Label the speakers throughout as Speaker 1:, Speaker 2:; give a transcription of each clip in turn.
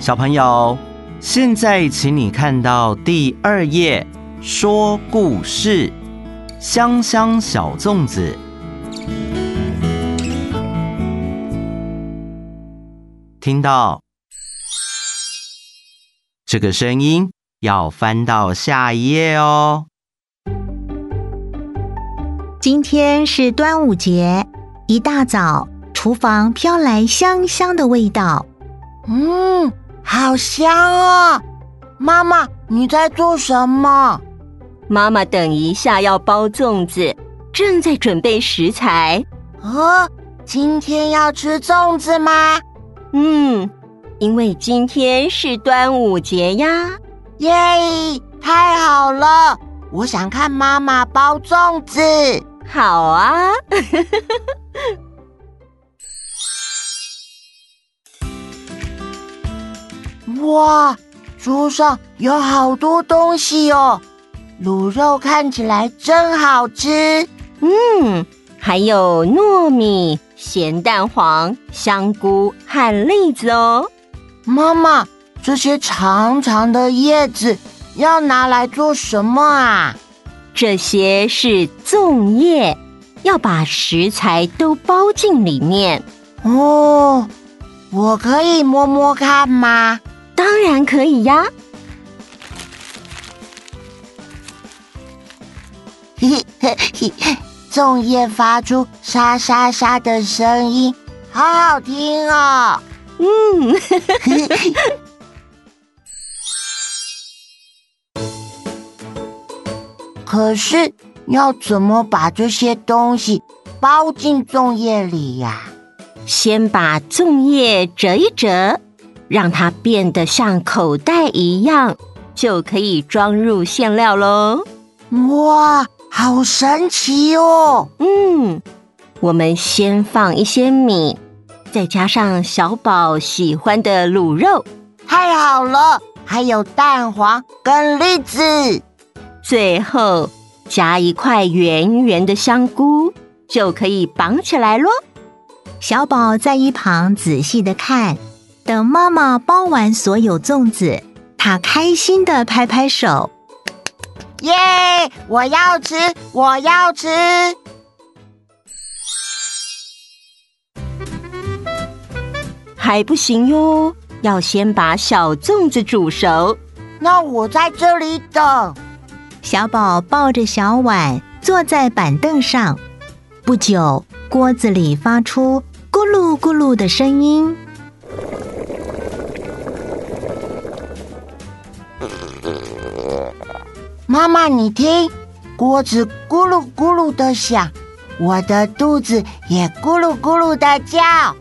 Speaker 1: 小朋友，现在请你看到第2页，说故事，香香小粽子。听到这个声音，要翻到下一页哦。
Speaker 2: 今天是端午节，一大早，厨房飘来香香的味道。
Speaker 3: 好香哦！妈妈，你在做什么？
Speaker 4: 妈妈等一下要包粽子，正在准备食材。
Speaker 3: 今天要吃粽子吗？
Speaker 4: 因为今天是端午节呀。
Speaker 3: 耶，太好了！我想看妈妈包粽子。
Speaker 4: 好啊。
Speaker 3: 哇，桌上有好多东西哦，卤肉看起来真好吃。
Speaker 4: 还有糯米、咸蛋黄、香菇和栗子哦。
Speaker 3: 妈妈，这些长长的叶子要拿来做什么啊？
Speaker 4: 这些是粽叶，要把食材都包进里面。
Speaker 3: 我可以摸摸看吗？
Speaker 4: 当然可以呀。
Speaker 3: 粽叶发出沙沙沙的声音，好好听哦。可是要怎么把这些东西包进粽叶里呀？
Speaker 4: 先把粽叶折一折，让它变得像口袋一样，就可以装入馅料咯。
Speaker 3: 哇，好神奇哦！
Speaker 4: 我们先放一些米，再加上小宝喜欢的卤肉，
Speaker 3: 太好了，还有蛋黄跟栗子，
Speaker 4: 最后加一块圆圆的香菇，就可以绑起来咯。
Speaker 2: 小宝在一旁仔细地看，等妈妈包完所有粽子，他开心地拍拍手。
Speaker 3: 耶！我要吃，我要吃！
Speaker 4: 还不行哟，要先把小粽子煮熟。
Speaker 3: 那我在这里等。
Speaker 2: 小宝抱着小碗坐在板凳上，不久，锅子里发出咕噜咕噜的声音。
Speaker 3: 妈妈，你听，锅子咕噜咕噜的响，我的肚子也咕噜咕噜的叫。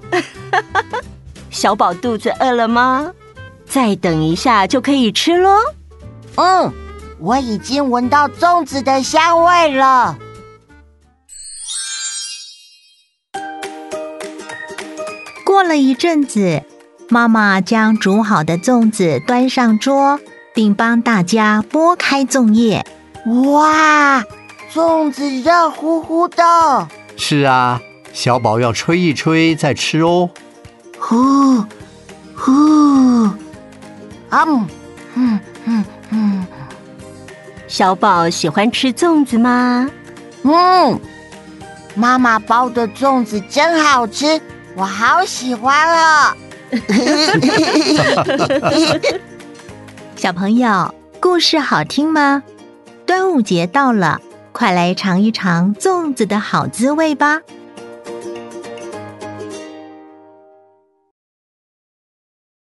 Speaker 4: 小宝肚子饿了吗？再等一下就可以吃咯。
Speaker 3: 我已经闻到粽子的香味了。
Speaker 2: 过了一阵子，妈妈将煮好的粽子端上桌，并帮大家剥开粽叶。
Speaker 3: 哇，粽子热乎乎的。
Speaker 5: 是啊，小宝要吹一吹再吃哦。
Speaker 3: 呼呼，
Speaker 4: 小宝喜欢吃粽子吗？
Speaker 3: 妈妈包的粽子真好吃，我好喜欢哦。
Speaker 2: 小朋友，故事好听吗？端午节到了，快来尝一尝粽子的好滋味吧。